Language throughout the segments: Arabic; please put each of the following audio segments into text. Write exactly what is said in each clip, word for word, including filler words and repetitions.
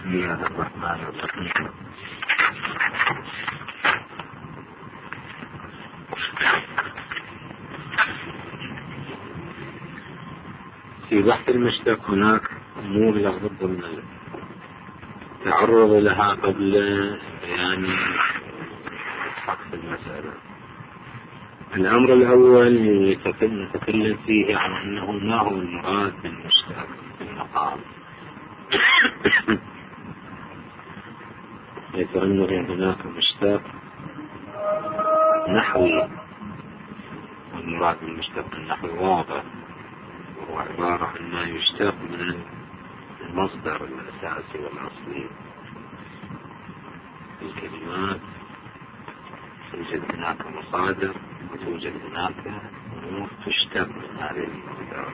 بسم الله الرحمن الرحيم. في بحث المشتق هناك أمور لابد من التعرض لها قبل بيان حق المسألة. الأمر الأول نتكلم فيه عن أنه ما هو المراد بالمشتق في المقام، حيث أنه هناك مشتق نحوي، والمراد بالمشتق النحوي واضح، وهو عبارة عن ما يشتق من المصدر الأساسي والأصلي في الكلمات. توجد هناك مصادر وتوجد هناك أمور تشتق من هذه المصادر.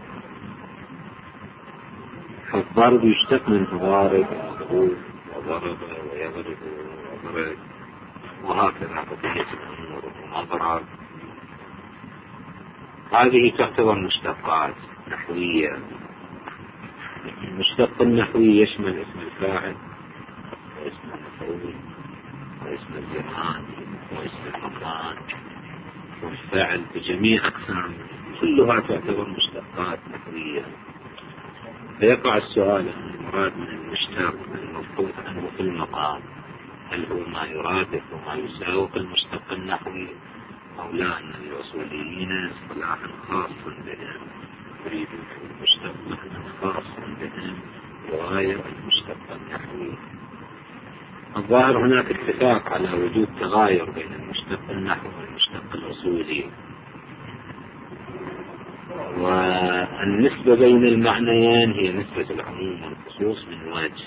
فالضرب يشتق من ضارب وضروب وضرب ويضرب وضرب، وهكذا بقية الأمور ومضرب. هذه تعتبر مشتقات نحوية. المشتق النحوي يشمل اسم الفاعل واسم المفعول واسم الزمان واسم المكان والفعل بجميع أقسام، كلها تعتبر مشتقات نحوية. فيقع السؤال عن المراد من المشتق المفروض عنه في المقام، هل هو ما يرادف وما يساوق المشتق النحوي، أو لا أن الأصوليين اصطلاحا خاصا بهم يريدون المشتق معنى خاص بهم يغاير المشتق النحوي. الظاهر هناك اتفاق على وجود تغاير بين المشتق النحوي والمشتق الأصولي، والنسبة بين المعنيين هي نسبة العموم والخصوص من وجه.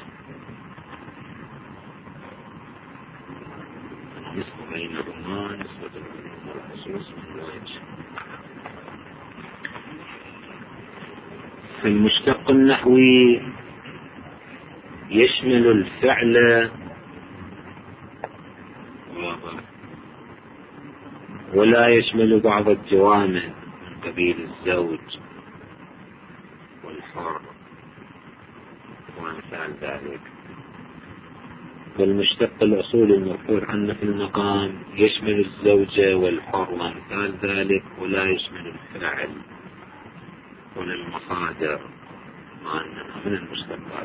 النسبة بينهما نسبة العموم والخصوص من وجه. في المشتق النحوي يشمل الفعل ولا يشمل بعض الجوامد من قبيل الزوج والحر وأمثال ذلك. والمشتق الأصولي المذكور عنه في المقام يشمل الزوجة والحر وأمثال ذلك، ولا يشمل الفاعل ولا المصادر مع أنها من المشتقات.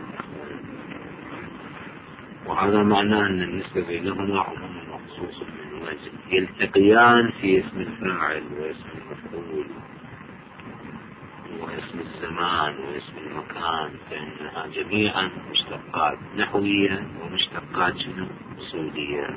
وهذا معناه أن النسبة بينهما عموم وخصوص من وجه، يلتقيان في اسم الفاعل واسم المفعول واسم الزمان واسم المكان، فإنها جميعا مشتقات نحوية ومشتقات أصولية.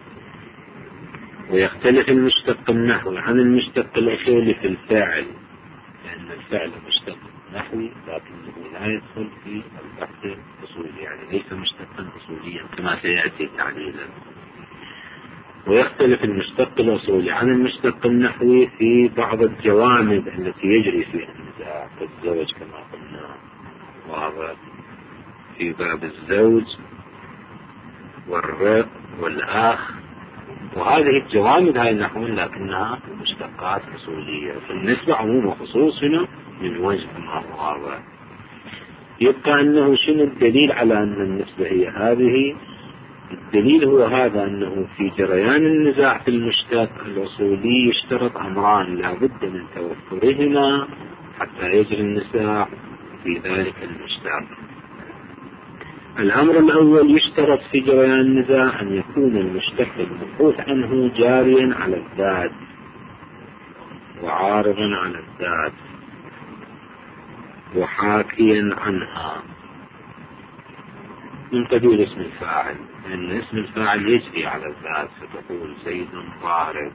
ويختلف المشتق النحوي عن المشتق الأصولي في الفاعل، لأن الفعل مشتق نحوي لكنه لا يدخل في البحث الأصولي، يعني ليس مشتقا أصوليا كما سيأتي تعليلا. ويختلف المشتق الأصولي عن المشتق النحوي في بعض الجوامد التي يجري فيها النزاع، كالزوج كما قلنا، وهذا في باب الزوج والرق والأخ، وهذه الجوامد هاي النحوية لكنها مشتقات أصولية. فالنسبة عموم وخصوص هنا من وجه ما هو واضح. يبقى أنه شنو الدليل على أن النسبة هي هذه؟ الدليل هو هذا، أنه في جريان النزاع في المشتق الأصولي يشترط أمران لا بد من توفرهما حتى يجري النزاع في ذلك المشتق. الأمر الأول يشترط في جريان النزاع أن يكون المشتق المبحوث عنه جاريا على الذات وعارضا على الذات وحاكيا عنها من قبيل اسم الفاعل، لأن اسم الفاعل يجري على الذات، فتقول زيد ضارب،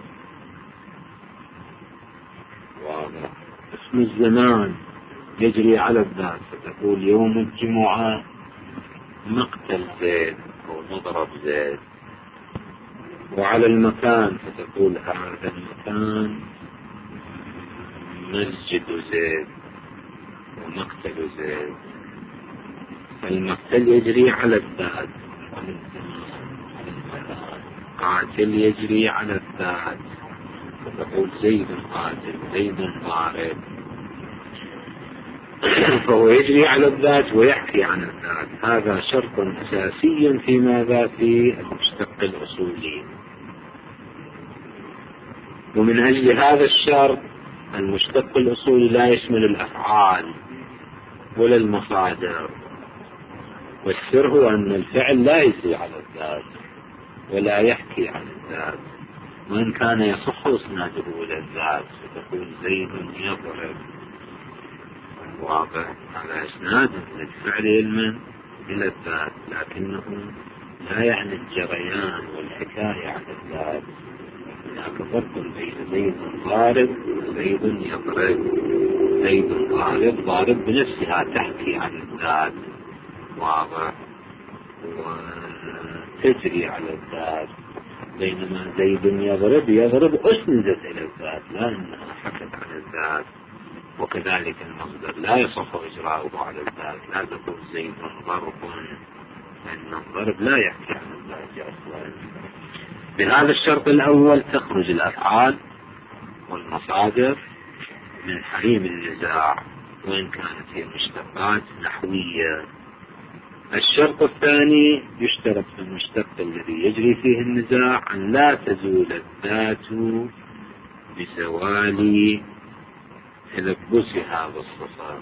واضح. اسم الزمان يجري على الذات، فتقول يوم الجمعة مقتل زيد أو مضرب زيد. وعلى المكان فتقول هذا المكان مسجد زيد ومقتل زيد. المقتل يجري على الذات، قاتل يجري على الذات، فتقول زيد قاتل زيد ضارب. فهو يجري على الذات ويحكي عن الذات. هذا شرط أساسي في ماذا؟ في المشتق الأصولي. ومن أجل هذا الشرط المشتق الأصولي لا يشمل الأفعال ولا المصادر. والسر هو أن الفعل لا يجري على الذات ولا يحكي عن الذات، وإن كان يصح إسناده إلى الذات، فتقول زيد يضرب، واضح، على إسناد للفعل علما إلى الذات، لكنه لا يعني الجريان والحكاية عن الذات. هناك فرق بين زيد ضارب وزيد يضرب. زيد ضارب ضارب بنفسها تحكي عن الذات، واضح، وتجري على الذات، بينما زيد يضرب يضرب أسندت إلى الذات لا أنها حكت عن الذات. وكذلك المصدر لا يصح إجراؤه على الذات، لا تقول زيد ضرب، لأن الضرب لا يحكي عن الذات أصلا. بهذا الشرط الأول تخرج الأفعال والمصادر من حريم النزاع، وإن كانت هي مشتقات نحوية. الشرط الثاني يشترط في المشتق الذي يجري فيه النزاع أن لا تزول الذات بزوال تلبسها بالصفة.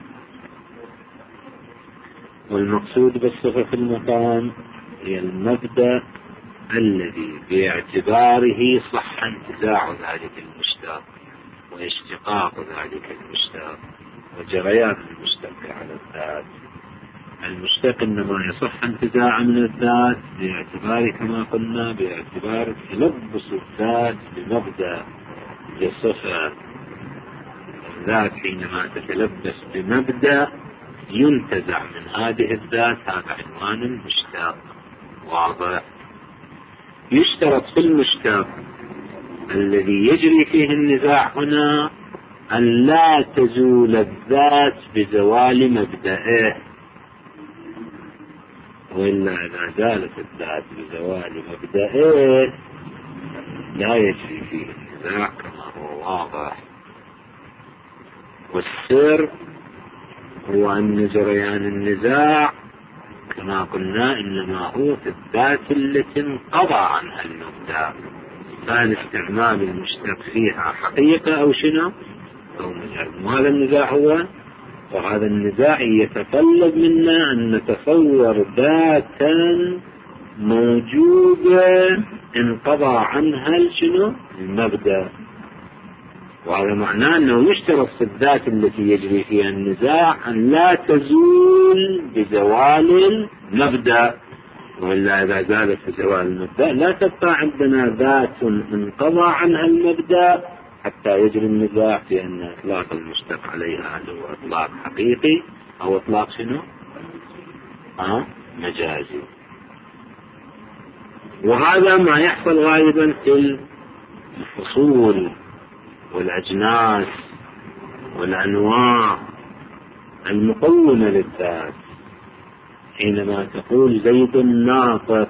والمقصود بالصفة في المقام هي المبدأ الذي باعتباره صح انتزاع ذلك المشتق واشتقاق ذلك المشتق وجريان المشتق على الذات. المشتق إنما يصح انتزاع من الذات باعتبار كما قلنا باعتبار تلبس الذات بمبدأ بصفة. الذات حينما تتلبس بمبدأ ينتزع من هذه الذات، هذا عنوان المشتق، واضح. يشترط في المشتق الذي يجري فيه النزاع هنا أن لا تزول الذات بزوال مبدئه، وإلا إذا زالت الذات بزوال مبدئه لا يجري فيه النزاع كما هو واضح. والسر هو أن جريان النزاع كما قلنا إنما هو في الذات التي انقضى عنها المبدأ، كان استعمال المشتق فيها حقيقة أو شنو أو مجال. وهذا النزاع هو، وهذا النزاع يتطلب منا أن نتصور ذاتا موجودة انقضى عنها شنو المبدأ. وهذا معناه أنه يشترط في الذات التي يجري فيها النزاع أن لا تزول بزوال المبدأ، وإلا إذا زالت بزوال المبدأ لا تبقى عندنا ذات انقضى عنها المبدأ حتى يجري النزاع في أن إطلاق المشتق عليها هو إطلاق حقيقي أو إطلاق شنو آه مجازي. وهذا ما يحصل غالبا في الفصول والأجناس والأنواع المقومة للذات. حينما تقول زيد ناطق،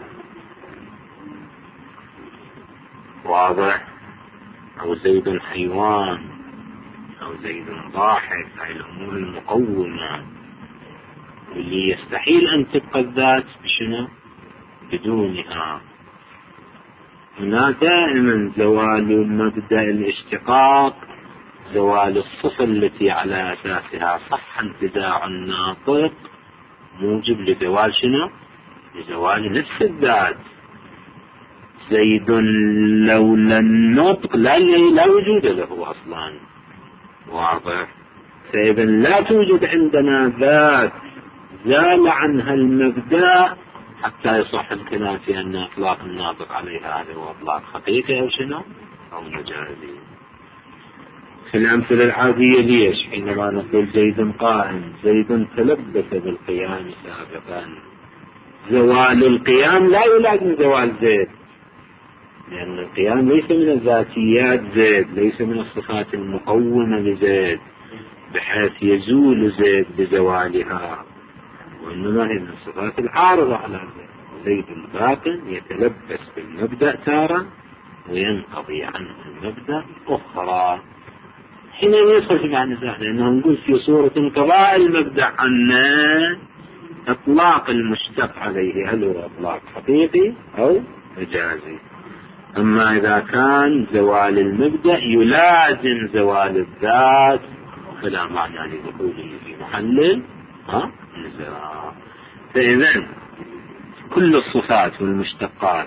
واضح، أو زيد حيوان أو زيد ضاحك، هاي الأمور المقومة اللي يستحيل أن تبقى الذات بشنو بدونها. هنا دائما زوال مبدأ الاشتقاق، زوال الصفة التي على أساسها صح انتزاع الناطق، موجب لزوال شنو لزوال نفس الذات. زيد لولا النطق لا, لا وجود له أصلا، واضح. فإذا لا توجد عندنا ذات زال عنها المبدأ حتى يصح الكلام في أن إطلاق الناطق عليها هذا هو إطلاق حقيقي أو شنو أو مجازي. في الأمثلة العادية ليش حينما نقول زيد قائم، زيد تلبس بالقيام سابقا، زوال القيام لا يلازم زوال زيد، لأن القيام ليس من الذاتيات زيد، ليس من الصفات المقومة لزيد بحيث يزول زيد بزوالها، وإنما هي من الصفات العارضة على زيد. زيد الباطن يتلبس بالمبدأ تارة وينقضي عنه المبدأ أخرى. هنا يدخل في معنى النزاع، لأنه نقول في صورة انقضاء المبدأ أن إطلاق المشتق عليه هل هو إطلاق حقيقي أو مجازي. أما إذا كان زوال المبدأ يلازم زوال الذات فلا معنى لدخوله في محل نزاع. فإذا كل الصفات والمشتقات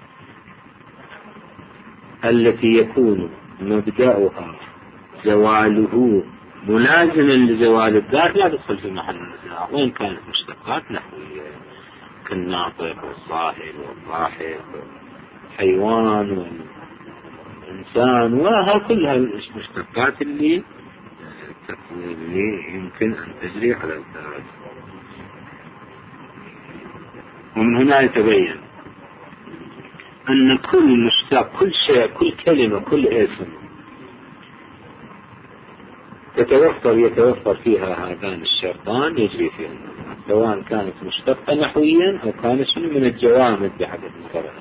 التي يكون مبدأها زواله ملازما لزوال الذات لا تدخل في محل النزاع، وإن كانت مشتقات نحوية كالناطق والصاحب والضاحك والحيوان والإنسان، وها كلها المشتقات اللي اللي يمكن أن تجري على الذات. ومن هنا يتبين أن كل مشتق، كل شيء، كل كلمة، كل اسم تتوفر يتوفر فيها هذان الشرطان يجري فيها النزاع، سواء كانت مشتقة نحويا أو كانت من الجوامد بحدث مقارنة.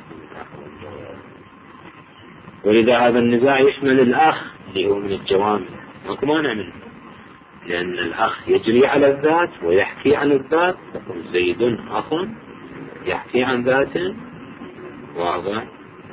ولذا هذا النزاع يشمل الأخ اللي هو من الجوامد، ماكو مانع منه، لأن الأخ يجري على الذات ويحكي عن الذات، يقول زيد أخ يحكي عن ذاته، واضح.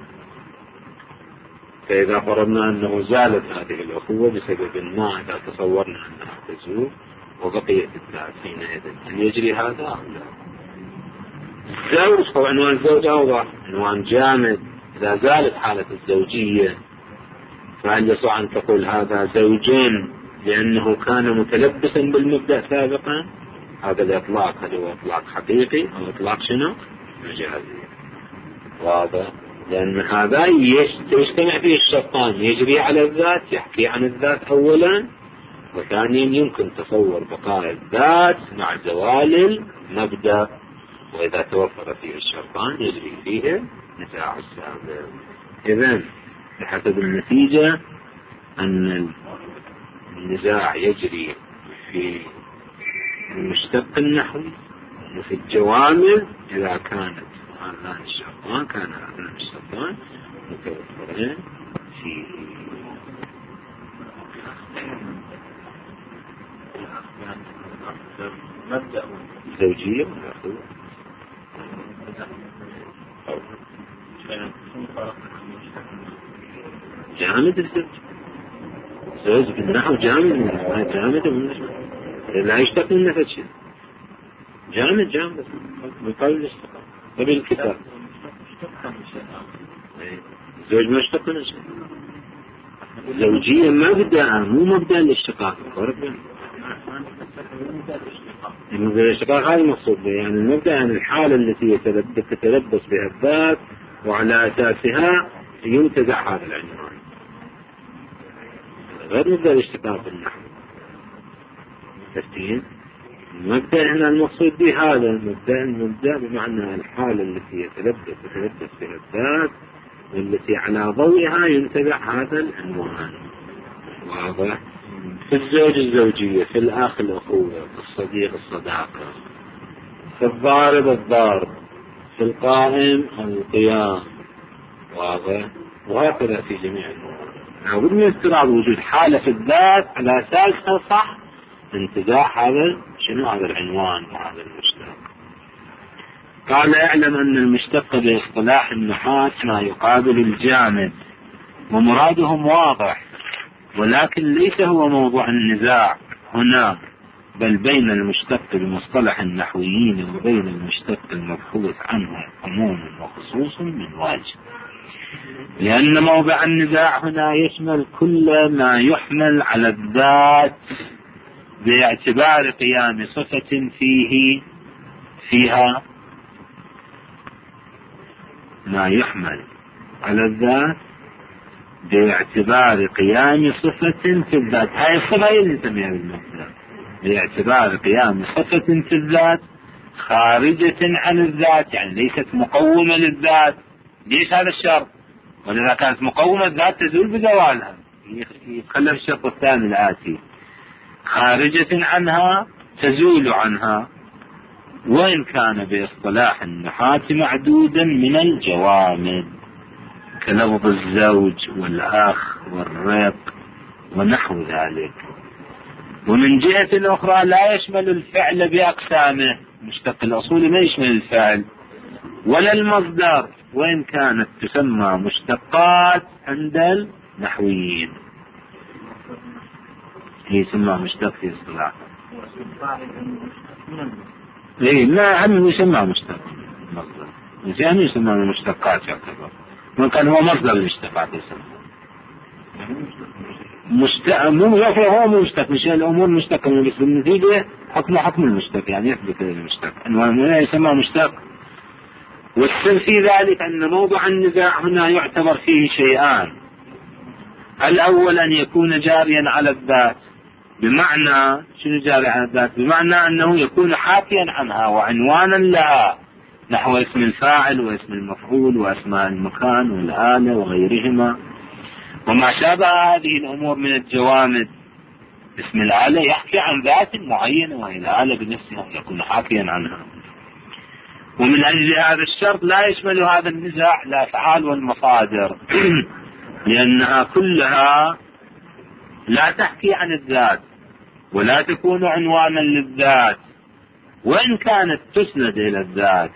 فإذا فرضنا أنه زالت هذه الأخوة بسبب ما، إذا تصورنا أنها تزول وبقيت الذات حينئذ أن يجري هذا أو لا. الزوج طبعا عنوان الزوج أوضح، عنوان جامد. إذا زالت حالة الزوجية فهل يصح أن تقول هذا زوج لأنه كان متلبسا بالمبدأ سابقا؟ هذا الإطلاق هل هو إطلاق حقيقي أو إطلاق شنو؟ مجازي. واضح، لأن هذا يجتمع فيه الشرطان، يجري على الذات، يحكي عن الذات أولا، وثانيا يمكن تصور بقاء الذات مع زوال المبدأ، وإذا توفر فيه الشرطان يجري فيه نزاع السابق. إذن بحسب النتيجة أن النزاع يجري في المشتق النحوي وفي الجوامل إذا كانت هذان الشرطان كان هذان الشرطان متوفرين في مبدأ الزوجية والأخوة. جامد الزوج، الزوج بالنحو جامد، ما جامد لا يشتق من نفس شيء، جامد جامد من قبل الاشتقاق قبل الكتاب. الزوج ما اشتق من شيء، الزوجية مبدأ مو مبدأ الاشتقاق. المبدأ الاشتقاق هذا المقصود به، يعني المبدأ يعني الحالة التي تتلبس بها الذات وعلى أساسها ينتزع هذا العنوان، غير مبدأ الاشتقاق بالنحو. تفتين المبدأ هنا المقصود به هذا المبدأ، المبدأ بمعنى الحالة التي يتلبس يتلبس بها الذات والتي على ضوئها ينتزع هذا العنوان. واضح. في الزوج الزوجية، في الأخ الأخوة، في الصديق الصداقة، في الضارب الضارب، في القائم القيام. واضح. وهكذا في جميع المواضع لابد من استيراد وجود حالة في الذات على أساسها صح انتزاع هذا شنو هذا العنوان وهذا المشتق. قال اعلم أن المشتق باصطلاح النحاة ما يقابل الجامد، ومرادهم واضح، ولكن ليس هو موضوع النزاع هنا، بل بين المشتق بمصطلح النحويين وبين المشتق المبحوث عنه عموم وخصوص من واجب، لأن موضع النزاع هنا يشمل كل ما يحمل على الذات باعتبار قيام صفة فيه فيها ما يحمل على الذات باعتبار قيام صفة في الذات. هاي الصفة اللي نسميها بالمبدأ باعتبار قيام صفة في الذات خارجة عن الذات، يعني ليست مقومة للذات. ليش هذا الشرط؟ ولذا كانت مقومة الذات تزول بزوالها، يتخلف الشرط الثاني الآتي خارجة عنها تزول عنها، وإن كان باصطلاح النحاة معدودا من الجوامد كلفظ الزوج والأخ والرق ونحو ذلك. ومن جهة أخرى لا يشمل الفعل بأقسامه، مشتق الأصولي ما يشمل الفعل ولا المصدر، وإن كانت تسمى مشتقات عند النحويين، هي يسمى مشتق في اصطلاح. إيه ما هم يسمى مشتق مصدر، يعني يسمى مشتقات يعتبر، وكان هو مصدر المشتقات يسمى مشتق. مو هو مو مشتق، مش الأمور مشتقة، بس بالنتيجة حكم حكم المشتق، يعني يثبت المشتق أنه يسمى مشتق. والسر في ذلك أن موضع النزاع هنا يعتبر فيه شيئان: الأول أن يكون جاريا على الذات، بمعنى شنو جاري على الذات؟ بمعنى أنه يكون حاكيا عنها وعنوانا لها، نحو اسم الفاعل واسم المفعول وأسماء المكان والآلة وغيرهما وما شابه هذه الأمور من الجوامد. اسم الآلة يحكي عن ذات معينة، وهي الآلة بنفسها يكون حاكيا عنها. ومن أجل هذا الشرط لا يشمل هذا النزاع الأفعال والمصادر لأنها كلها لا تحكي عن الذات ولا تكون عنوانا للذات، وإن كانت تسند إلى الذات.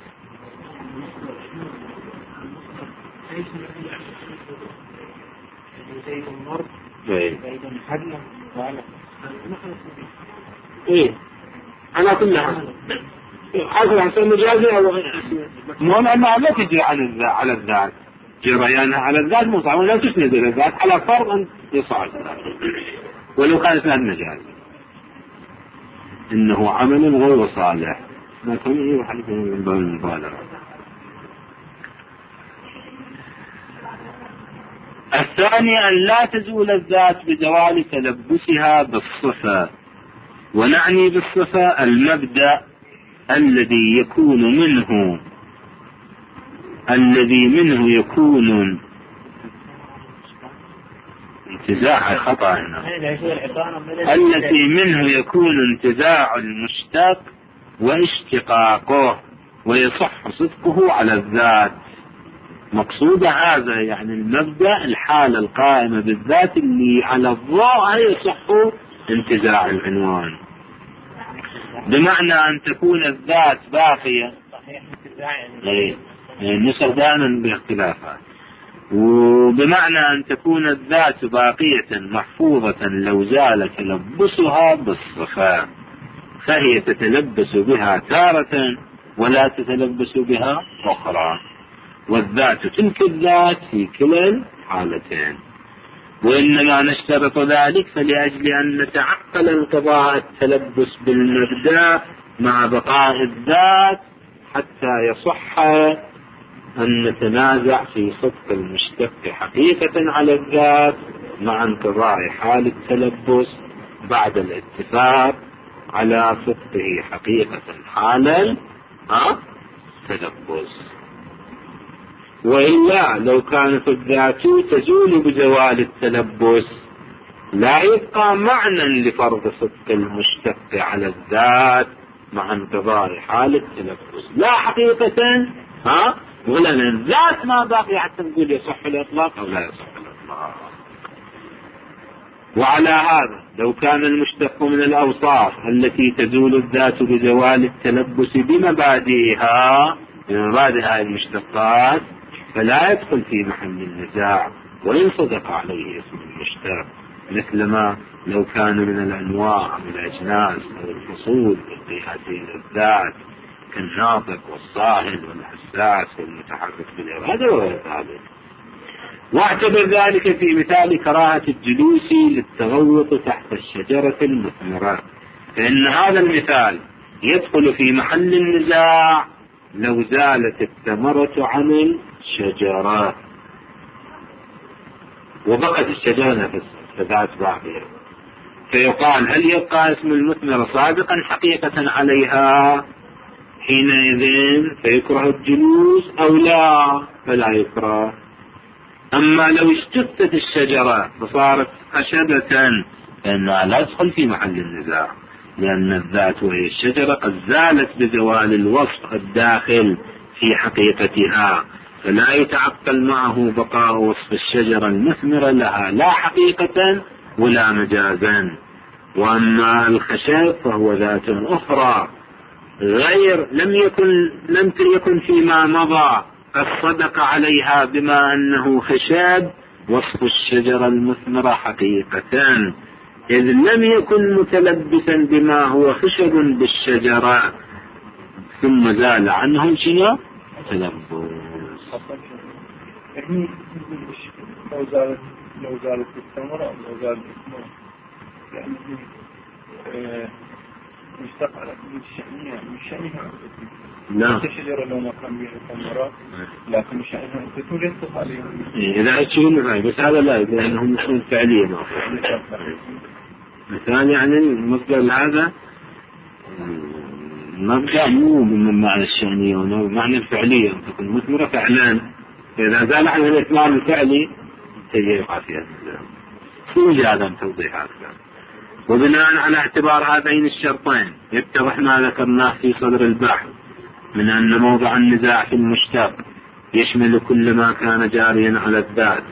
إيه أنا كلها حاصل عن سن مجازي أو المهم أنها لا تجري على الذات، جريانها على الذات مصعب ولا تسند إلى الذات، على فرض أن يصعد ولو كان اسناد مجازي إنه عمل غير صالح، لكن هي حديث من باب المبالغة. الثاني أن لا تزول الذات بزوال تلبسها بالصفة، ونعني بالصفة المبدأ الذي يكون منه الذي منه يكون انتزاع خطأ هنا التي منه يكون انتزاع المشتق واشتقاقه ويصح صدقه على الذات. مقصود هذا يعني المبدأ الحالة القائمة بالذات اللي على الظاهر يصح انتزاع العنوان، بمعنى أن تكون الذات باقية. ايه النسخ دائما باختلافها. وبمعنى أن تكون الذات باقية محفوظة لو زال تلبسها بالصفة، فهي تتلبس بها تارة ولا تتلبس بها أخرى، والذات تلك الذات في كلا الحالتين. وإنما نشترط ذلك فلأجل أن نتعقل انقضاء التلبس بالمبدأ مع بقاء الذات حتى يصح أن نتنازع في صدق المشتق حقيقة على الذات مع انقضاء حال التلبس بعد الاتفاق على صدقه حقيقة حالا التلبس. وإلا لو كانت الذات تزول بزوال التلبس لا يبقى معنى لفرض صدق المشتق على الذات مع انقضاء حال التلبس، لا حقيقة ها ولا الذات ما باقي حتى نقول يصح الإطلاق أو لا يصح الإطلاق. وعلى هذا لو كان المشتق من الأوصاف التي تزول الذات بزوال التلبس بمبادئها بمبادئ المشتقات فلا يدخل في محل النزاع وإن صدق عليه اسم المشتق، مثل ما لو كان من الأنواع والأجناس أو الفصول في هذه الذات كالناطق والصاهل والحساس والمتحرك بالإرادة وغير ذلك. واعتبر ذلك في مثال كراهة الجلوس للتغوط تحت الشجرة المثمرة، فإن هذا المثال يدخل في محل النزاع لو زالت الثمرة عن الشجرة وبقت الشجرة نفسها فذات باقية، فيقال هل يبقى اسم المثمرة صادقا حقيقة عليها حينئذ فيكره الجلوس أو لا؟ فلا يكره. أما لو اشتتت الشجرة فصارت خشبة فإنها لا تدخل في محل النزاع، لأن الذات وهي الشجرة قد زالت بزوال الوصف الداخل في حقيقتها، فلا يتعقل معه بقاء وصف الشجرة المثمرة لها لا حقيقة ولا مجازا. وأما الخشب فهو ذات أخرى غير لم يكن لم يكن فيما مضى قد صدق عليها بما أنه خشب وصف الشجرة المثمرة حقيقة، إذ لم يكن متلبسا بما هو خشب بالشجرة ثم زال عنه شنو تلبس. يعني لو زالت لو زالت الثمرة أو لو زالت الثمرة يعني مستقبل من الشأنية من شأنها لا الشجرة لو ما كان بها ثمرات لكن شأنها تكون ينطق عليهم إذا تشون معي بس هذا لا لأنهم مثل فعليا مثال يعني المصدر هذا مبدأ مو من معنى الشأنية ومعنى الفعلية تكون مثمرة فعلا. إذا زال عن الإثمار الفعلي تجيب فيها سوء هذا توضيح هذا. وبناء على اعتبار هذين الشرطين يتضح ما ذكرناه في صدر البحث من أن موضع النزاع في المشتق يشمل كل ما كان جاريا على الذات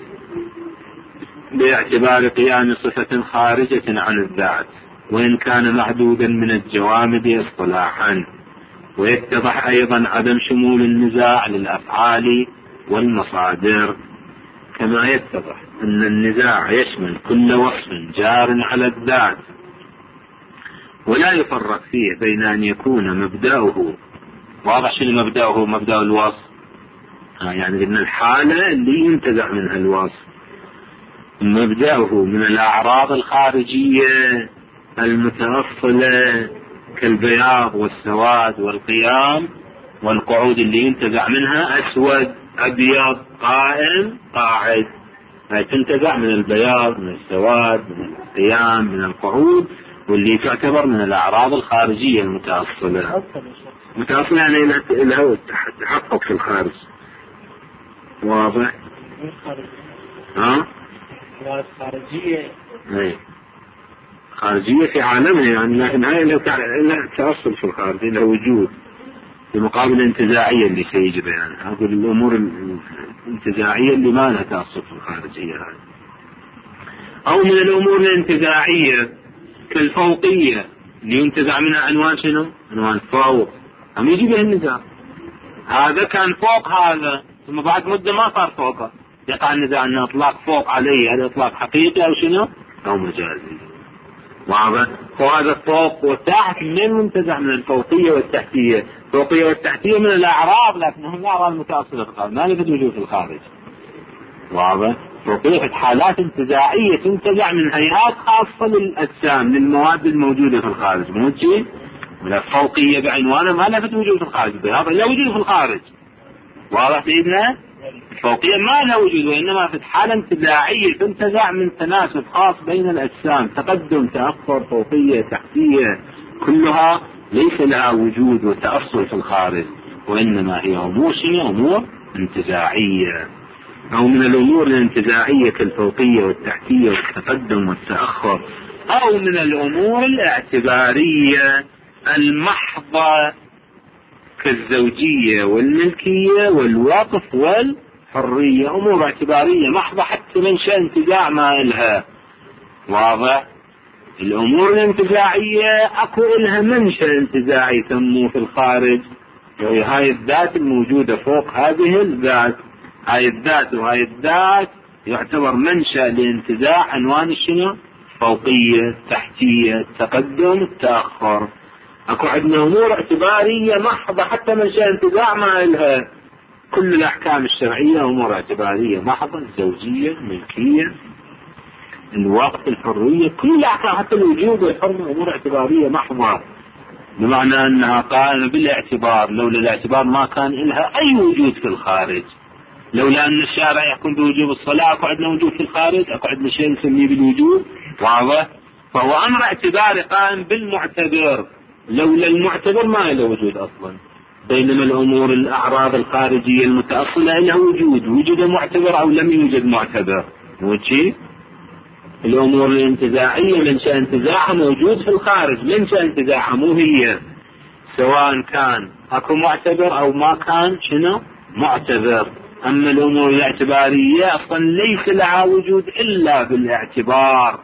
باعتبار قيام صفة خارجة عن الذات وإن كان محدودا من الجوامد اصطلاحا. ويتضح أيضا عدم شمول النزاع للأفعال والمصادر، كما يتضح أن النزاع يشمل كل وصف جار على الذات ولا يفرق فيه بين أن يكون مبدأه واضح شنو مبدأه مبدأ الوصف يعني أن الحالة اللي ينتزع منها الوصف مبدأه من الأعراض الخارجية المتأصلة كالبياض والسواد والقيام والقعود اللي ينتزع منها أسود أبيض قائم قاعد، هاي تنتزع من البياض من السواد من القيام من القعود واللي تعتبر من الأعراض الخارجية المتأصلة متأصلة يعني لها تحقق في الخارج. واضح؟ ها؟ خارجية اي خارجية في عالمها يعني لكن هاي لها تأصل في الخارج لها وجود بمقابل الانتزاعية اللي سيجي بيانها. هذه الأمور الانتزاعية اللي ما لها تأصل في الخارجية هاي. أو من الأمور الانتزاعية كالفوقية اللي ينتزع منها عنوان شنو؟ عنوان فوق هم يجي به النزاع هذا كان فوق هذا ثم بعد مدة ما صار فوقه يقع النزاع أن إطلاق فوق عليه هذا إطلاق حقيقي أو شنو أو مجازي. واضح؟ وهذا الفوق والتحت من منتزع من الفوقية والتحتية. الفوقية والتحتية من الأعراض لكنهم الأعراض المتأصلة في الخارج ما لفت وجود في الخارج. واضح؟ فوقية حالات انتزاعية تنتزع من هيئات خاصة للأجسام للمواد الموجودة في الخارج مو شيء من الفوقية بعنوانها ما لفت وجود في الخارج بهذا لا وجود في الخارج. واضح سيدنا؟ الفوقية ما لها وجود وإنما في حالة انتزاعية تنتزع من تناسب خاص بين الأجسام تقدم تأخر فوقية تحتية كلها ليس لها وجود وتأصل في الخارج وإنما هي أمور شنو أمور انتزاعية. أو من الأمور الانتزاعية كالفوقية والتحتية والتقدم والتأخر. أو من الأمور الاعتبارية المحضة كالزوجية والملكية والوقف والحرية أمور اعتبارية محضة حتى منشأ انتزاع ما إلها. واضح؟ الأمور الانتزاعية أكو إلها منشأ انتزاعي تنمو في الخارج وهي هاي الذات الموجودة فوق هذه الذات. هاي الذات وهاي الذات يعتبر منشأ لانتزاع عنوان الشنو فوقية تحتية تقدم التأخر. اكو عندنا امور اعتبارية محضة حتى منشأ انتزاع ما إلها. كل الاحكام الشرعية امور اعتبارية محضة الزوجية الملكية الوقت الحرية كل الاحكام حتى الوجوب والحرمة امور اعتبارية محضة بمعنى انها قائمة بالاعتبار لولا الاعتبار ما كان لها اي وجود في الخارج. لولا ان الشارع يحكم بوجوب الصلاة اكو عندنا وجود في الخارج اكو عندنا شيء نسميه بالوجود. واضح؟ فهو امر اعتباري قائم بالمعتبر لولا المعتبر ما له وجود اصلا. بينما الامور الاعراض الخارجية المتأصلة لها وجود وجد معتبر او لم يوجد معتبر. وشي الامور الانتزاعية منشأ انتزاعها موجود في الخارج منشأ انتزاعها مو هي سواء كان اكو معتبر او ما كان شنو معتبر. اما الامور الاعتبارية اصلا ليس لها وجود الا بالاعتبار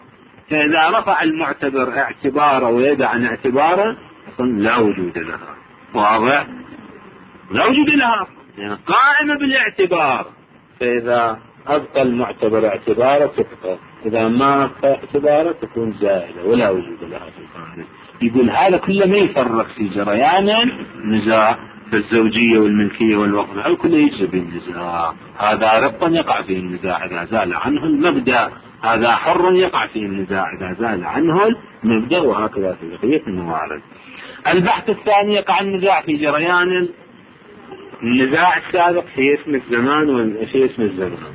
فإذا رفع المعتبر اعتباره ويدع عن اعتباره لا وجود لها. واضح؟ لا وجود لها يعني قائمة بالاعتبار، فإذا أبقى المعتبر اعتباره تبقى، إذا ما أبقى اعتباره تكون زائلة ولا وجود لها في القاعدة. يقول هذا كله ما يفرق في جريان النزاع في الزوجية والملكية والوقف، أو كله يجري بالنزاع. هذا ربطا يقع فيه النزاع إذا زال عنه المبدأ، هذا حر يقع فيه النزاع إذا زال عنه المبدأ، وهكذا في بقية الموارد. البحث الثاني يقع النزاع في جريان النزاع السابق في اسم الزمان وفي اسم الزمان.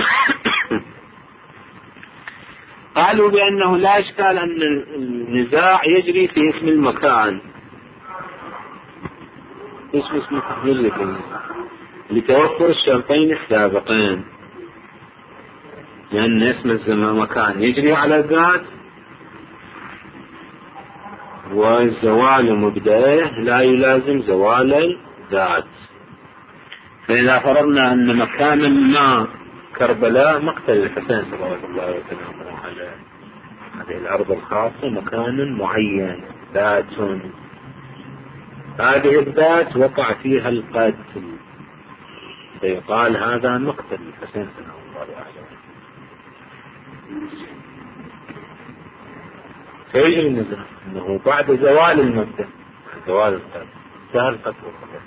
قالوا بأنه لا إشكال أن النزاع يجري في اسم المكان. اسم اسم يجري في لتوفر الشرطين السابقين، لأن اسم الزمان مكان يجري على الذات، والزوال مبدأه لا يلازم زوال الذات. فإذا فرضنا أن مكانا ما كربلاء مقتل الحسين صلوات الله وسلامه عليه، هذه الأرض الخاصة مكان معين ذات، هذه الذات وقع فيها القتل، فيقال هذا مقتل الحسين صلوات الله عليه. فيجري النزاع أنه بعد زوال المبدأ، زوال القتل، زال القتل وخلاص،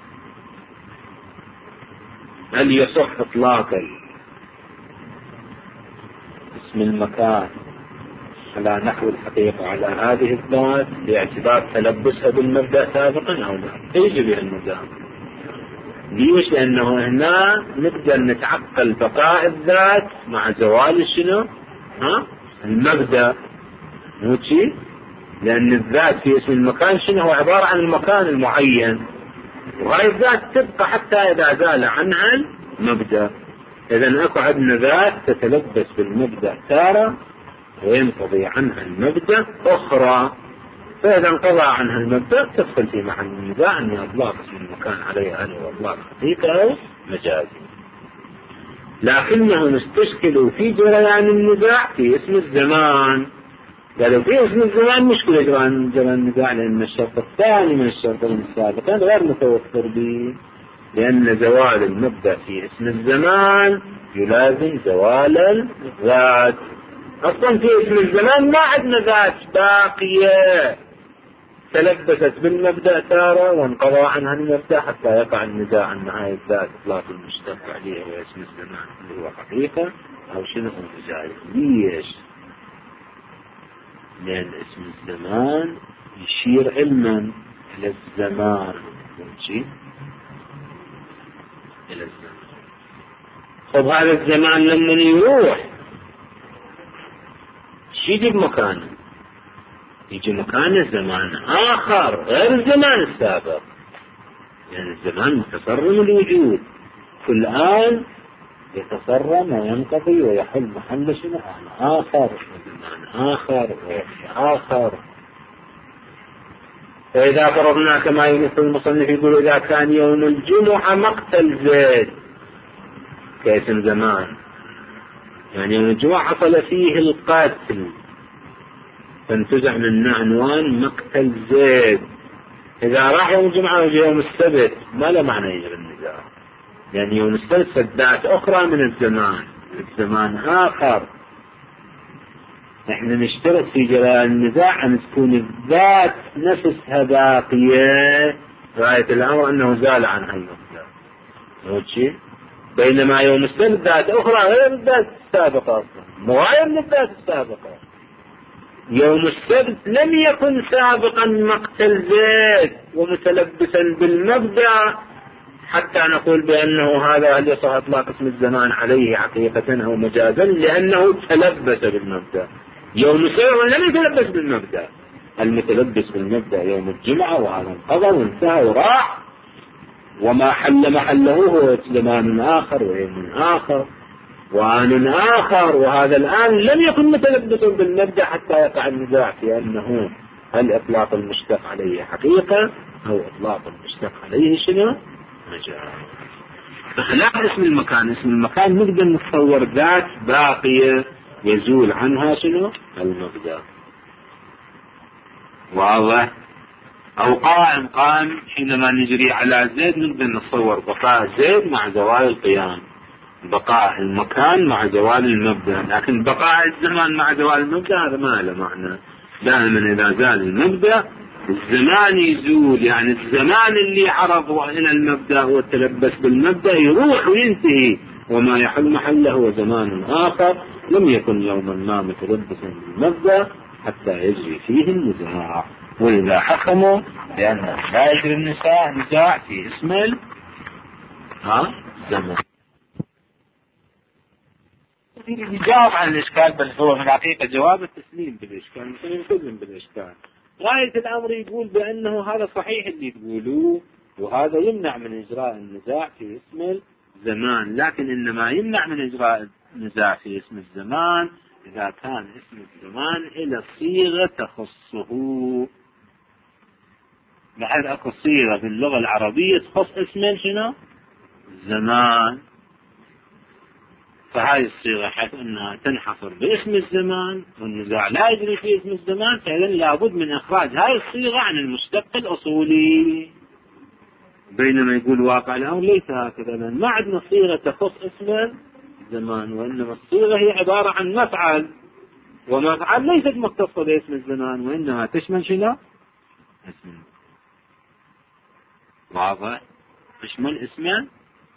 هل يصح إطلاق اسم المكان على نحو الحقيقة على هذه الذات باعتبار تلبسها بالمبدأ سابقا أو لا؟ يجي به النزاع. ليش؟ لأنه هنا نقدر نتعقل بقاء الذات مع زوال شنو؟ ها؟ المبدأ. مو شيء؟ لأن الذات في اسم المكان شنو هو؟ عبارة عن المكان المعين، وهذه الذات تبقى حتى إذا زال عنها المبدأ. إذا أكو عندنا ذات تتلبس بالمبدأ تارة وينقضي عنها المبدأ أخرى، فإذا انقضى عنها المبدأ تدخل في محل النزاع أن إطلاق اسم المكان عليها هل هو إطلاق حقيقي أو مجازي. لكنهم استشكلوا في جريان النزاع في اسم الزمان. قالوا في اسم الزمان مشكلة جريان النزاع، لأن الشرط الثاني من الشرطين السابقين غير متوفر به، لأن زوال المبدأ في اسم الزمان يلازم زوال الذات. أصلا في اسم الزمان ما عندنا ذات باقية تلبست بالمبدأ تارة وانقضى عنها المبدأ حتى يقع النزاع أن هاي الذات إطلاق المشتق عليه هو اسم الزمان اللي هو حقيقة أو شنو مجاز. ليش؟ لأن اسم الزمان يشير علما إلى الزمان، ماشي إلى الزمان. طب هذا الزمان لما يروح شي يجي بمكانه؟ يجي مكانه زمان آخر غير الزمان السابق، يعني الزمان متصرم الوجود، كل آن يتصرم وينقضي ويحل محل شنو آن آخر وزمان آخر ووقت آخر. فإذا فرضنا كما يقول المصنف يقول إذا كان يوم الجمعة مقتل زيد كاسم زمان، يعني يوم الجمعة حصل فيه القتل فانتزع من عنوان مقتل زيد، إذا راح يوم الجمعة وجي يوم السبت ما له معنى يجري النزاع، يعني يوم السبت فالذات أخرى من الزمان، الزمان آخر. نحن نشترط في جريان النزاع أن تكون الذات نفسها باقية غاية الأمر أنه زال عنها المبدأ، ماشي؟ بينما يوم السبت ذات أخرى غير الذات السابقة، مغاير من الذات السابقة. يوم السبت لم يكن سابقا مقتل زيد ومتلبسا بالمبدأ حتى نقول بأنه هذا هل يصح إطلاق اسم الزمان عليه حقيقة أو مجازا، لأنه تلبس بالمبدأ. يوم السبت لم يتلبس بالمبدأ، المتلبس بالمبدأ يوم الجمعة، وهذا انقضى وانتهى وراح، وما حل محله هو زمان آخر ويوم آخر وآن آخر، وهذا الآن لم يكن متلبسا بالمبدأ حتى يقع النزاع في أنه هل إطلاق المشتق عليه حقيقة أو إطلاق المشتق عليه شنو مجاز. بخلاف اسم المكان، اسم المكان نقدر نتصور ذات باقية يزول عنها شنو؟ المبدأ. واضح؟ أو قائم قائم حينما نجري على زيد نقدر نتصور بقاء زيد مع زوال القيام، بقاء المكان مع زوال المبدأ، لكن بقاء الزمان مع زوال المبدأ هذا ما له معنى. دائما إذا زال المبدأ الزمان يزول، يعني الزمان اللي عرض إلى المبدأ وتلبس بالمبدأ يروح وينتهي، وما يحل محله هو زمان آخر لم يكن يوما ما متلبسا بالمبدأ حتى يجري فيه النزاع. وإذا حكموا بأن لا يجري النزاع نزاع في اسم الزمان. يجاوب عن الإشكال، بل هو من حقيقة جواب التسليم بالإشكال، مثل يسلم بالإشكال. غاية الأمر يقول بأنه هذا صحيح اللي تقولوه، وهذا يمنع من إجراء النزاع في اسم الزمان، لكن إنما يمنع من إجراء النزاع في اسم الزمان إذا كان اسم الزمان إلى صيغة تخصه. بحيث أكو صيغة في اللغة العربية تخص اسم شنو؟ الزمان، فهذه الصيغة حيث أنها تنحصر باسم الزمان والنزاع لا يجري في اسم الزمان، فإذن لابد من إخراج هذه الصيغة عن المشتق الأصولي. بينما يقول واقع الأمر ليس هكذا، لأن ما عندنا صيغة تخص اسم الزمان، وإنما الصيغة هي عبارة عن مفعل، ومفعل ليست مختصة باسم الزمان، وإنما تشمل شنو؟ اسم. واضح؟ تشمل اسما.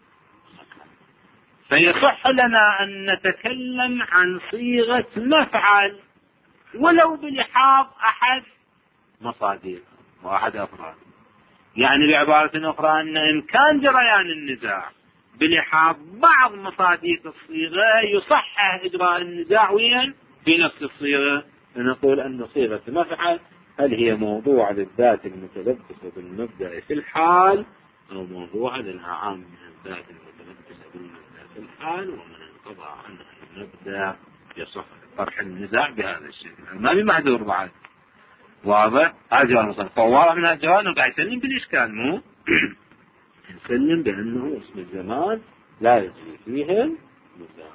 فيصح لنا أن نتكلم عن صيغة مفعل ولو بلحاظ أحد مصادر وأحد أفراد، يعني بعبارة أخرى أن إمكان جريان النزاع بلحاظ بعض مصادر الصيغة يصحح إجراء النزاع وين في نفس الصيغة. نقول أن صيغة مفعل هل هي موضوع للذات المتلبسة بالمبدأ في الحال، أو موضوع للأعام من الذات المتلبسة بالمبدأ في الحال، ومن انقضى عنها المبدأ يصح طرح النزاع بهذا الشكل، ما بمحذور بعد. واضح؟ هذا المصدر. فواضح من الجواب انه قاعد يسلم بالاشكال، مو يسلم بانه اسم الزمان لا يجري فيه النزاع.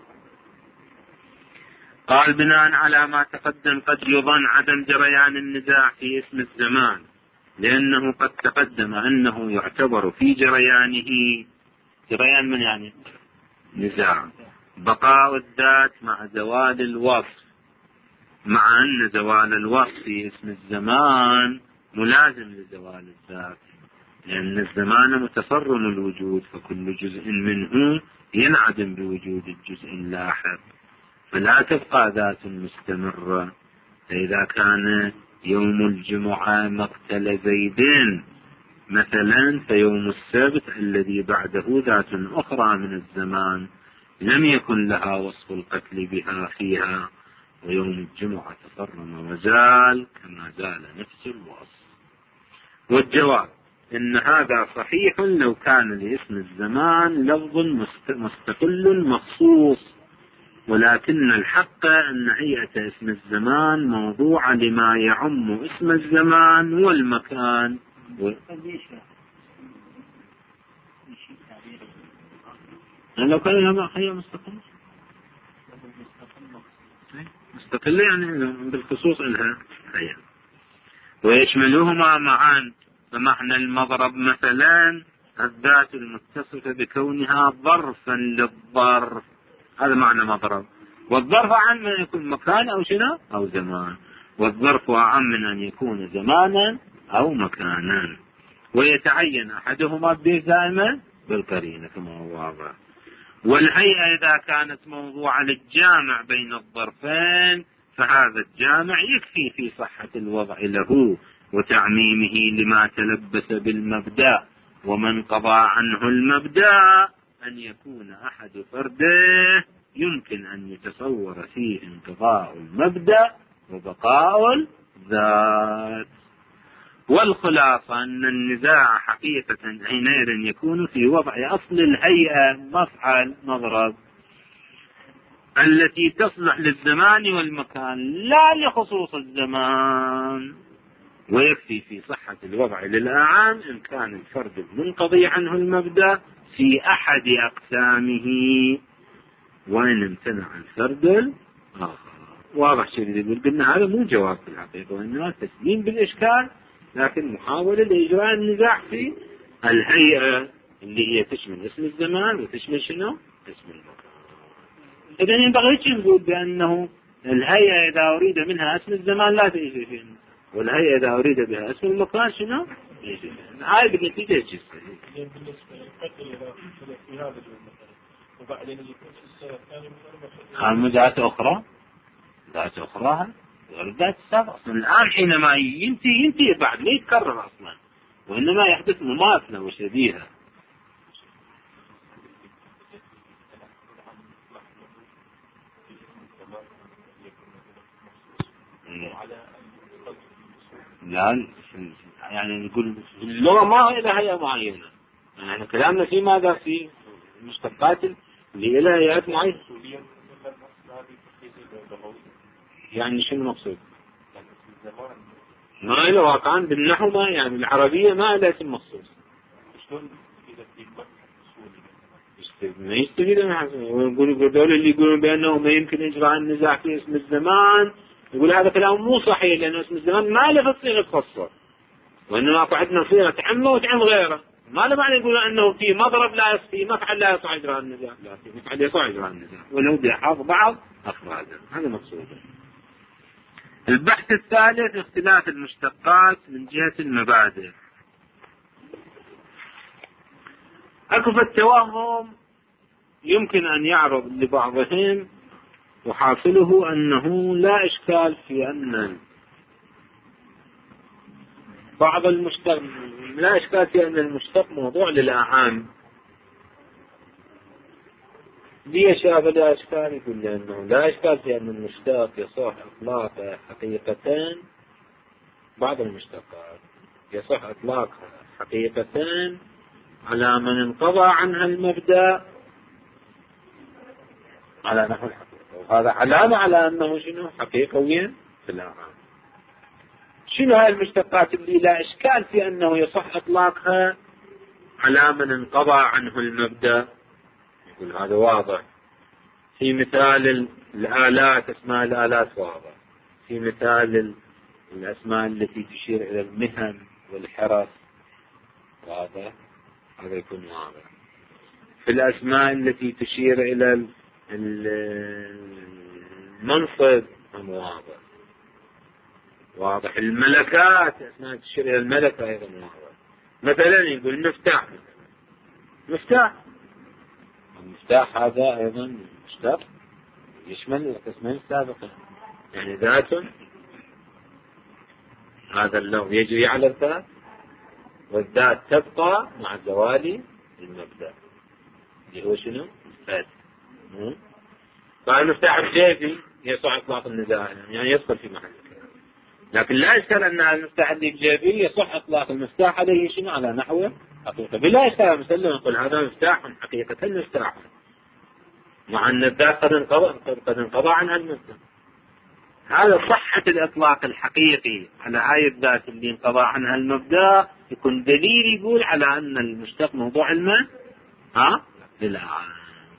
قال بناء على ما تقدم قد يظن عدم جريان النزاع في اسم الزمان، لانه قد تقدم انه يعتبر في جريانه، جريان من يعني نزاع، بقاء الذات مع زوال الوصف، مع أن زوال الوصف في اسم الزمان ملازم لزوال الذات، لأن الزمان متصرم الوجود، فكل جزء منه ينعدم بوجود الجزء اللاحق، فلا تبقى ذات مستمرة. فإذا كان يوم الجمعة مقتل زيدين مثلا، فيوم السبت الذي بعده ذات أخرى من الزمان لم يكن لها وصف القتل بها فيها، ويوم الجمعة تصرم وزال كما زال نفس الوصف. والجواب إن هذا صحيح لو كان لاسم الزمان لفظ مستقل مخصوص، ولكن الحق أن هيئة اسم الزمان موضوعة لما يعم اسم الزمان والمكان. و... لو كان هي مستقل مستقلة يعني بالخصوص إنها هي، ويشملهما معا. فمعنى المضرب مثلا الذات المتصفة بكونها ظرفا للظرف، هذا معنى مضرب. والظرف أعم من أن يكون مكان أو شنو أو زمان، والظرف أعم من أن يكون زمانا أو مكانا، ويتعين أحدهما دائما بالقرينة كما هو واضح. والهيئة إذا كانت موضوعة للجامع بين الظرفين فهذا الجامع يكفي في صحة الوضع له وتعميمه لما تلبس بالمبدأ، ومن قضى عنه المبدأ أن يكون أحد فرده يمكن أن يتصور فيه انقضاء المبدأ وبقاء الذات. والخلاصة أن النزاع حقيقة حينئذ يكون في وضع أصل الهيئة مفعل مضرب التي تصلح للزمان والمكان لا لخصوص الزمان، ويكفي في صحة الوضع للأعام إن كان الفرد المنقضي عنه المبدأ في أحد أقسامه، وإن امتنع الفرد آخر. واضح شيء اللي يقول. قلنا هذا مو جواب في الحقيقة، وإنما تسليم بالإشكال، لكن محاولة لإجراء النزاع في الهيئة اللي هي تشمل اسم الزمان وتشمل شنو؟ اسم المكان. إذا ينبغي نقول بأنه الهيئة إذا أريد منها اسم الزمان لا تيجي فيه، والهيئة إذا أريد بها اسم المكان شنو؟ يجي فيه. هاي بالنتيجة يجي فيه. وبعدين يكون في السنة الثانية هم ذات أخرى، ذات أخرى غير ذات السابقة. أصلا الآن حينما ينتهي ينتهي بعد لا يتكرر أصلا، وإنما يحدث مماثلة وشبيهة. لا يعني نقول اللغة ما هي لها هيئة معينة، يعني كلامنا في ماذا؟ في مشتقات اللي لها هيئات معينة. يعني شنو المقصود؟ ما له واقعا بالنحو، ما يعني العربية ما لها اسم مخصوص. ما يستفيد من حسن. ويقولوا دول اللي يقولون بأنه ما يمكن إجراء النزاع في اسم الزمان، يقول هذا كلام مو صحيح، لأن اسم الزمان ما له صيغة خاصة، وإنما عندنا صيغة تعم وتعم غيره. ما له معنى يقولون أنه في مضرب لا في مفعل لا يصح إجراء النزاع، لا في مفعل يصح إجراء النزاع ولو بحظ بعض أفراده. هذا مقصوده. البحث الثالث اختلاف المشتقات من جهة المبادئ. أكف التوهم يمكن أن يعرض لبعضهم، وحاصله أنه لا إشكال في أن بعض المشتق لا إشكال في أن المشتق موضوع للأعام. ليش هذا لا إشكال؟ يقول لأنه لا إشكال في أن المشتق يصح إطلاقه حقيقتان. بعض المشتقات يصح إطلاقها حقيقتان على من انقضى عنها المبدأ على نحو الحقيقة، وهذا علامة على أنه شنو حقيقويا في الأعام. شنو هاي المشتقات اللي لا إشكال في أنه يصح إطلاقها على من انقضى عنه المبدأ؟ يقول هذا واضح. في مثال الآلات، أسماء الآلات واضح. في مثال الأسماء التي تشير إلى المهن والحرف واضح، هذا يكون واضح. في الأسماء التي تشير إلى المنصب هم واضح واضح. الملكات، أسماء تشير إلى الملكة أيضا واضح. مثلا يقول مفتاح، مفتاح المفتاح هذا أيضا مشتق يشمل القسمين السابقين، يعني ذات هذا اللون يجري على الذات، والذات تبقى مع زوال المبدأ اللي هو شنو؟ الفات. فالمفتاح الجيبي يصح إطلاق النزاع، يعني يدخل في محل، لكن لا إشكال أن المفتاح الجيبي يصح إطلاق المفتاح عليه شنو؟ على نحوه حقيقة بلا إشكال. مسلم نقول هذا مفتاح حقيقة مفتاح، مع أن الذات قد انقضى قد انقضى عنها المبدأ. هذا صحة الإطلاق الحقيقي على هاي الذات اللي انقضى عنها المبدأ يكون دليل يقول على أن المشتق موضوع الماء ها للأعام.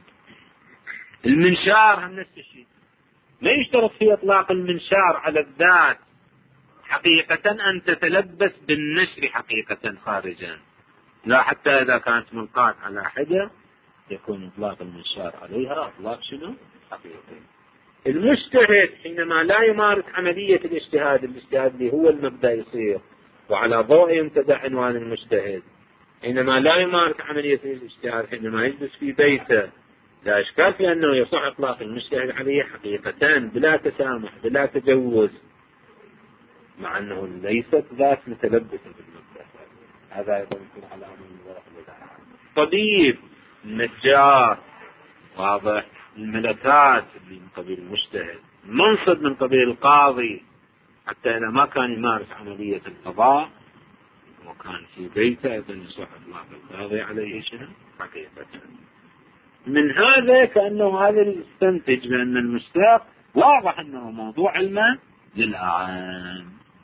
المنشار هم نفس الشيء، لا يشترط في إطلاق المنشار على الذات حقيقة أن تتلبس بالنشر حقيقة خارجا، لا حتى إذا كانت ملقاة على حدة يكون إطلاق المنشار عليها إطلاق شنو؟ حقيقي. المجتهد حينما لا يمارس عملية الاجتهاد، الاجتهاد اللي هو المبدأ يصير وعلى ضوء يمتدى عنوان المجتهد، حينما لا يمارس عملية الاجتهاد، حينما يجلس في بيته، لا إشكال في أنه يصح إطلاق المجتهد عليه حقيقة بلا تسامح بلا تجوز، مع أنه ليست ذات متلبسة بالمبدأ. هذا أيضا يكون على أمر طبيب، النجار واضح، الملكات من قبيل المجتهد، منصب من قبيل القاضي، حتى إذا ما كان يمارس عملية القضاء وكان في بيته أيضا يصح إطلاق القاضي عليه شنو؟ حقيقة. من هذا كأنه هذا يستنتج بأن المشتق واضح أنه موضوع الماء للأعام.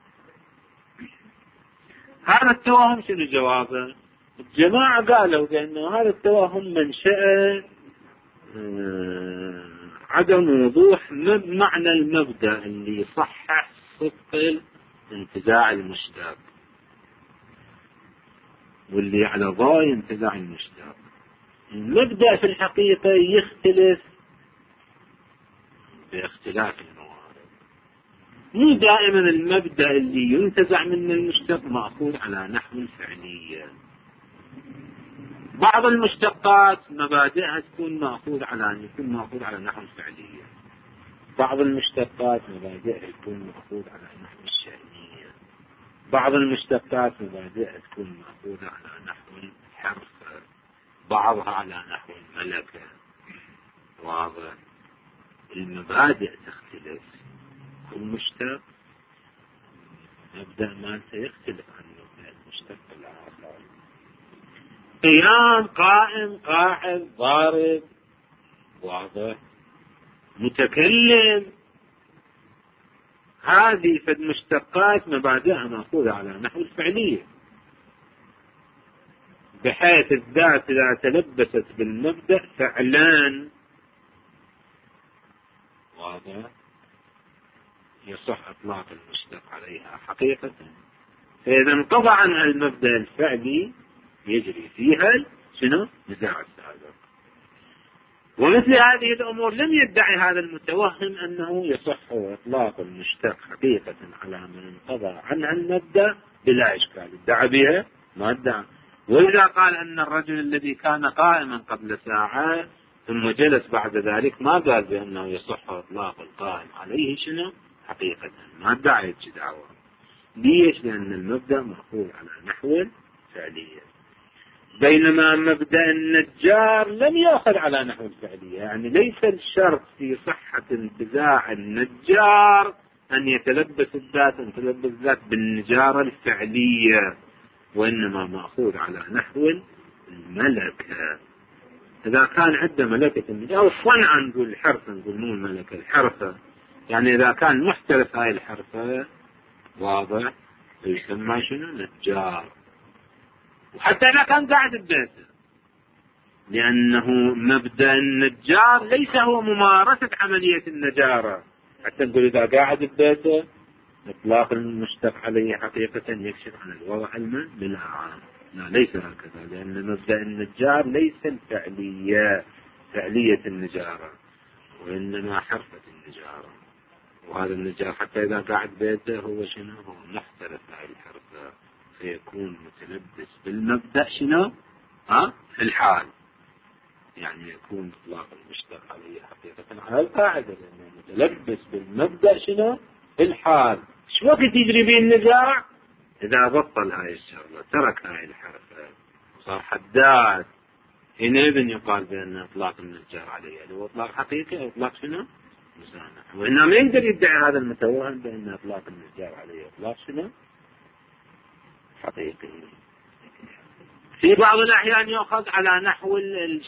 هذا التوهم شنو جوابه؟ الجماعة قالوا بأنه هذا التوهم منشأ عدم وضوح معنى المبدأ اللي يصحح صدق انتزاع المشتق واللي على ضوء انتزاع المشتق. المبدأ في الحقيقة يختلف باختلاف الموارد. مو دائما المبدأ اللي ينتزع من المشتق مأخوذ على نحو فعلي. بعض المشتقات مبادئها تكون مأخوذ على يكون مأخوذ على نحو فعلية. بعض المشتقات مبادئها تكون مأخوذ على نحو الشأنية. بعض المشتقات مبادئها تكون مأخوذة على نحو الحرف، بعضها على نحو الملكة. واضح؟ المبادئ تختلف. كل مشتق مبدأ ما سيختلف عن مبدأ المشتق الآخر. قيام، قائم، قاعد، ضارب. واضح؟ متكلم. هذه فد مشتقات مبادئها مأخوذة على نحو الفعلية، بحيث الذات إذا تلبست بالمبدأ فعلا واضح يصح إطلاق المشتق عليها حقيقة. فإذا انقضى عنها المبدأ الفعلي يجري فيها شنو؟ نزاع السابق. ومثل هذه الأمور لم يدعي هذا المتوهم أنه يصح إطلاق المشتق حقيقة على من انقضى عنها المبدأ بلا إشكال. ادعى بها؟ ما ادعى. وإذا قال أن الرجل الذي كان قائما قبل ساعة ثم جلس بعد ذلك، ما قال بأنه يصح إطلاق القائم عليه شنو حقيقة، ما ادعى دعوة. ليش؟ لأن المبدأ مأخوذ على نحو فعلية، بينما مبدأ النجار لم يأخذ على نحو الفعلية. يعني ليس الشرط في صحة انتزاع النجار أن يتلبس الذات أن تلبس الذات بالنجارة الفعلية، وإنما مأخوذ على نحو الملكة. إذا كان عنده ملكة أو صنعا، نقول الحرفة، نقول مو الملكة الحرفة، يعني إذا كان محترف هاي الحرفة واضح يسمى شنو؟ نجار. وحتى إذا كان قاعد ببيته، لأنه مبدأ النجار ليس هو ممارسة عملية النجارة. حتى نقول إذا قاعد ببيته إطلاق المشتق عليه حقيقة يكشف عن الوضع العام. لا، ليس هكذا، لأن مبدأ النجار ليس الفعلية فعلية النجارة، وإنما حرفة النجارة. وهذا النجار حتى إذا قاعد بيته هو شنو؟ هو محترف هاي الحرفة، فيكون متلبس بالمبدأ شنو؟ ها؟ في الحال. يعني يكون إطلاق المشتق عليه حقيقة على القاعدة، لأنه متلبس بالمبدأ شنو؟ في الحال. شو وقت يجري به النزاع؟ إذا بطل هاي الشغلة، ترك هاي الحرفة، صار حداد، حينئذ يقال بأن إطلاق النجار عليه هو إطلاق حقيقي أو إطلاق شنو؟ مسامح. وإنما ما يقدر يدعي هذا المتوهم بأن إطلاق النجار عليه إطلاق شنو؟ حقيقي. في بعض الأحيان يأخذ على نحو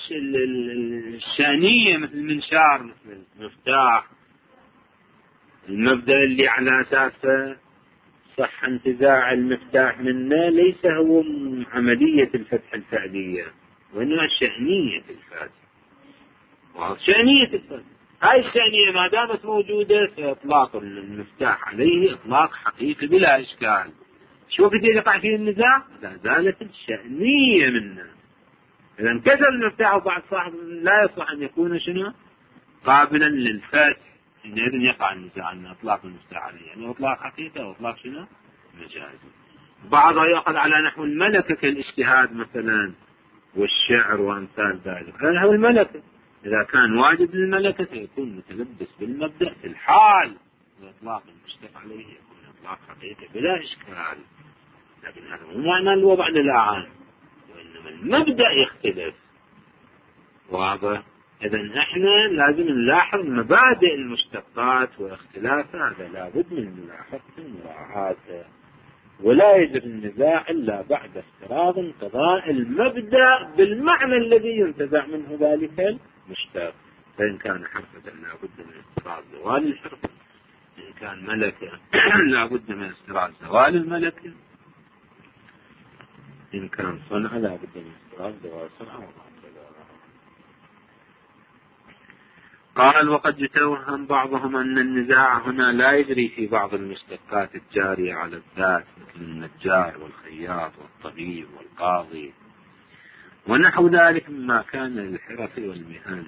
الشأنية، مثل المنشار، مثل المفتاح. المبدأ اللي على أساسه صح انتزاع المفتاح منه ليس هو عملية الفتح الفعلية، وإنما شأنية الفتح. شأنية الفتح هاي الشأنية ما دامت موجودة، فإطلاق المفتاح عليه إطلاق حقيقي بلا إشكال. شو وقت يقع فيه النزاع؟ لا زالت الشأنية منه. إذا انكسر المفتاح وبعد صاحب لا يصح أن يكون شنو؟ قابلا للفتح، حينئذ يقع النزاع أن إطلاق المفتاح عليه يعني إطلاق حقيقي أو إطلاق شنو؟ مجازي. بعضها يأخذ على نحو الملكة كالاجتهاد مثلا والشعر وأمثال ذلك. هذا هو الملكة. إذا كان واجد للملكة فيكون متلبس بالمبدأ في الحال، وإطلاق المشتق عليه يكون إطلاق حقيقي بلا إشكال. لكن هذا مو معنى الوضع للأعان، وإنما المبدأ يختلف. واضح؟ إذن احنا لازم نلاحظ مبادئ المشتقات واختلافها، هذا لابد من ملاحظته ومراعاته، ولا يجري النزاع إلا بعد افتراض انقضاء المبدأ بالمعنى الذي ينتزع منه ذلك المشتق. فإن كان حرفة لابد من افتراض زوال الحرفة، إن كان ملكة لابد من افتراض زوال الملكة، إن كان صنع لابد من افتراض زوال صنع. قال وقد يتوهم بعضهم أن النزاع هنا لا يجري في بعض المشتقات الجارية على الذات مثل النجار والخياط والطبيب والقاضي ونحو ذلك مما كان للحرف والمهن،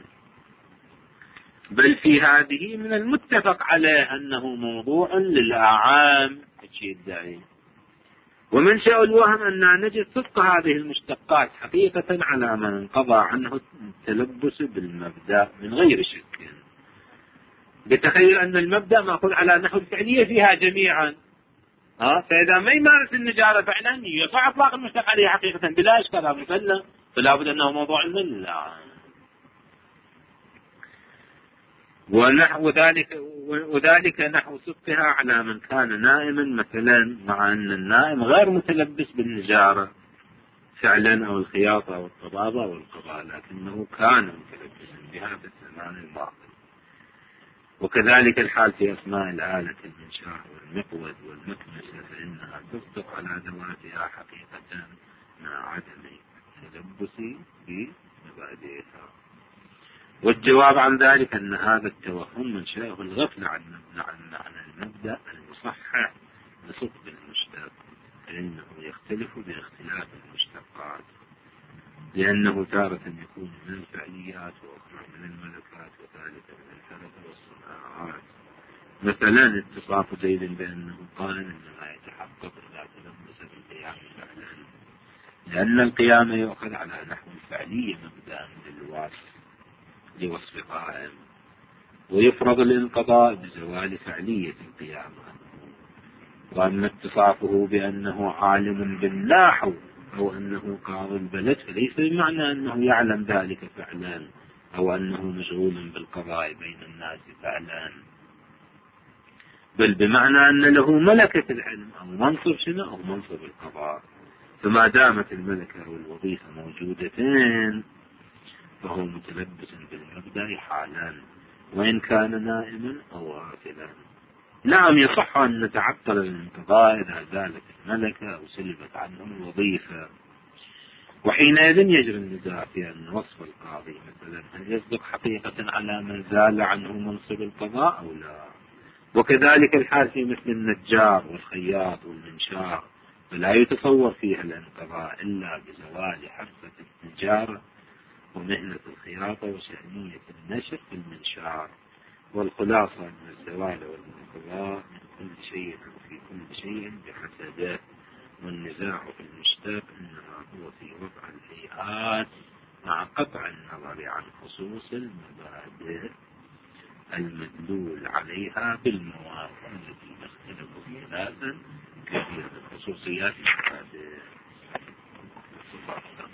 بل في هذه من المتفق عليه أنه موضوع للأعام الدعين. ومنشأ الوهم أن نجد صدق هذه المشتقات حقيقة على من انقضى عنه التلبس بالمبدأ من غير شك، بتخيل أن المبدأ مأخوذ على نحو الفعلية فيها جميعا، ها فإذا ما يمارس النجارة فعلا يقع إطلاق المشتق عليه حقيقة بلا إشكال مسلم، فلا بد أنه موضوع للأعام. ونحو ذلك وذلك نحو صدقها على من كان نائما مثلا، مع أن النائم غير متلبس بالنجارة فعلا أو الخياطة أو الطبابة أو القضاء، لكنه كان متلبسا بها في الزمان الماضي. وكذلك الحال في أسماء الآلة المنشار والمقود والمكنسة، فإنها تصدق على ذواتها حقيقة مع عدم التلبس بمبادئها. والجواب عن ذلك أن هذا التوهم منشأه الغفلة عن عن المبدأ المصحح لصدق المشتق، فإنه يختلف باختلاف المشتقات، لأنه تارة يكون من الفعليات وأخرى من الملكات وذلك من الحرف والصناعات. مثلا اتصاف زيد بأنه قائم إنما يتحقق إذا تلبس بالقيام فعلا، لأن القيام يؤخذ على نحو الفعلية مبدأ للوصف لوصف قائم، ويفرض الانقضاء بزوال فعلية القيام. وأما اتصافه بأنه عالم بالنحو أو أنه قاضي البلد فليس بمعنى أنه يعلم ذلك فعلا أو أنه مشغول بالقضاء بين الناس فعلا، بل بمعنى أن له ملكة العلم أو منصب شنو أو منصب القضاء. فما دامت الملكة والوظيفة موجودتين فهو متلبس بالمبدأ حالا وإن كان نائما أو غافلا. نعم يصح أن نتعطل الانقضاء إذا زالت الملكة أو سلبت عنه الوظيفة، وحينئذ يجري النزاع في أن وصف القاضي مثلا هل يصدق حقيقة على من زال عنه منصب القضاء أو لا. وكذلك الحال في مثل النجار والخياط والمنشار، فلا يتصور فيها الانقضاء إلا بزوال حرفة النجارة ومهنة الخياطة وشأنية النشر في المنشار. والخلاصة أن الزوال والانقضاء من كل شيء في كل شيء بحسبه، والنزاع في المشتق إنما هو في وضع الهيئات مع قطع النظر عن خصوص المبادئ المدلول عليها بالمواقع التي تختلف خلافا كثير من خصوصيات المبادئ.